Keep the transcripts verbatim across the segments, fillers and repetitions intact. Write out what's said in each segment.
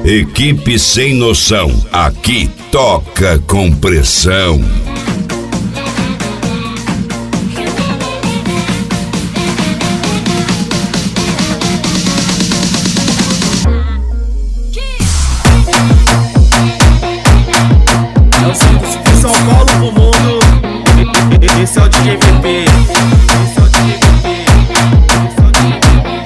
Equipe Sem Noção, aqui toca com pressão. É o Santos de São Paulo pro mundo. Esse é o D J V P. Esse é o D J V P. Esse é o D J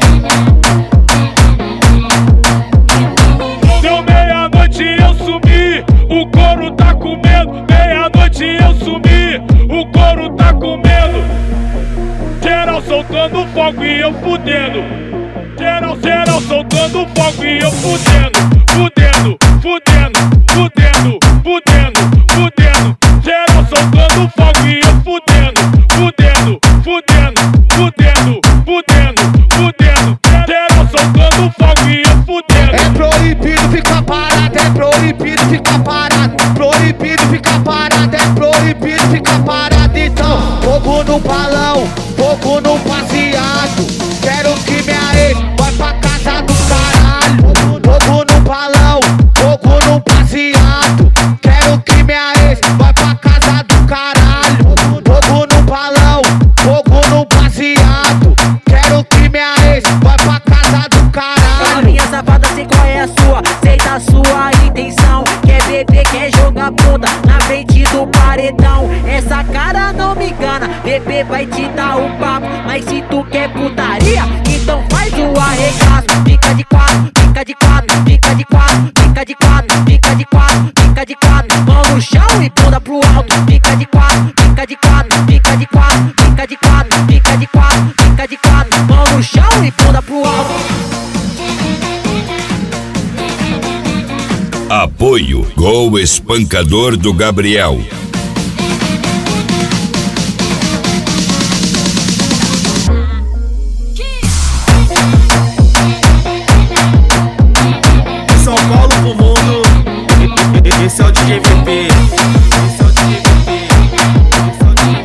V P. Deu meia-noite eu subi, o couro tá com medo. Meia-noite eu subi, o couro tá com medo. Geral soltando fogo e eu fudendo. Geral, geral soltando fogo e eu fudendo. Fudendo, fudendo, fudendo, fudendo, fudendo. Geral soltando fogo e eu fudendo. Fudendo, fudendo, fudendo, fudendo, fudendo. Geral soltando fogo e eu fudendo. É proibido ficar parado, é proibido ficar parado. Proibido ficar parado, é proibido ficar parado. Então, fogo no balão, fogo no passeado. Quero que minha ex vai pra casa do caralho. Fogo no balão, fogo no passeado. Quero que minha ex vai pra casa do caralho. Fogo no balão, fogo no passeado. Quero que minha ex vai pra casa do caralho. Minha safada, sei qual é a sua, sei da sua intenção. Quer beber, quer jogar bunda na frente do paredão. Essa cara não me engana, bebê vai te dar o papo. Mas se tu quer putaria, então faz o arregaço. Fica de quatro, fica de quatro, fica de quatro, fica de quatro, fica de quatro, fica de quatro. Mão no chão e bunda pro alto. Fica de quatro, fica de quatro, fica de quatro, fica de quatro, fica de quatro, fica de quatro. Mão no chão e bunda pro alto. Apoio Gol Espancador do Gabriel. São Paulo pro mundo. Esse é o D J V P. Esse é o D J V P. Esse é o D J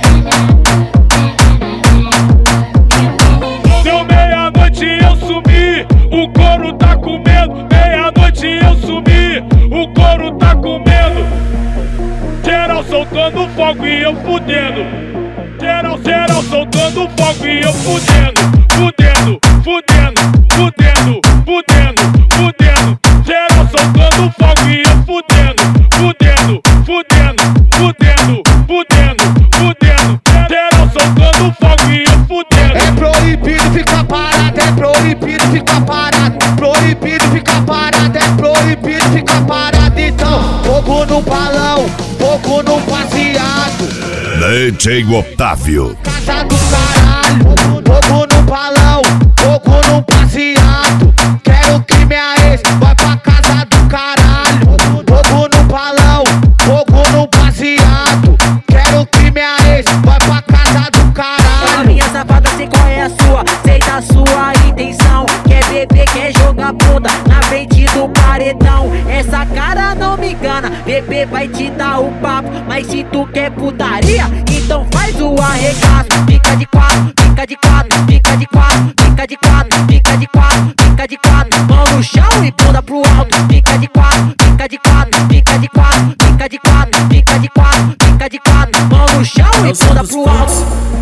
V P. Deu meia-noite eu subi, o couro tá com medo. Meia-noite eu subi, o couro tá com medo. Geral soltando fogo e eu fudendo. Geral, geral soltando fogo e eu fudendo. Fudendo, fudendo, fudendo, fudendo, fudendo. Geral soltando fogo e eu fudendo. Fudendo, fudendo, fudendo, fudendo, fudendo. Geral soltando fogo e eu fudendo. É proibido ficar parado, é proibido ficar parado. Proibido ficar parado, é proibido ficar parado. Então, fogo no balão, fogo no passeado. D J Otávio. Casa do caralho, fogo no balão, fogo no passeado. Quero que minha ex vai pra casa do caralho. Fogo no balão, fogo no passeado. Quero que minha ex vai pra casa do caralho. Minha safada, sei qual é a sua, sei da sua intenção. Quer beber, quer jogar bunda na frente do paredão. Essa cara não me engana, bebê vai te dar o papo. Mas se tu quer putaria, então faz o arregaço. Fica de quatro, fica de quatro, fica de quatro, fica de quatro, fica de quatro, fica de quatro. Mão no chão e bunda pro alto. Fica de quatro, fica de quatro, fica de quatro, fica de quatro, fica de quatro, fica de quatro. Mão no chão e bunda pro alto.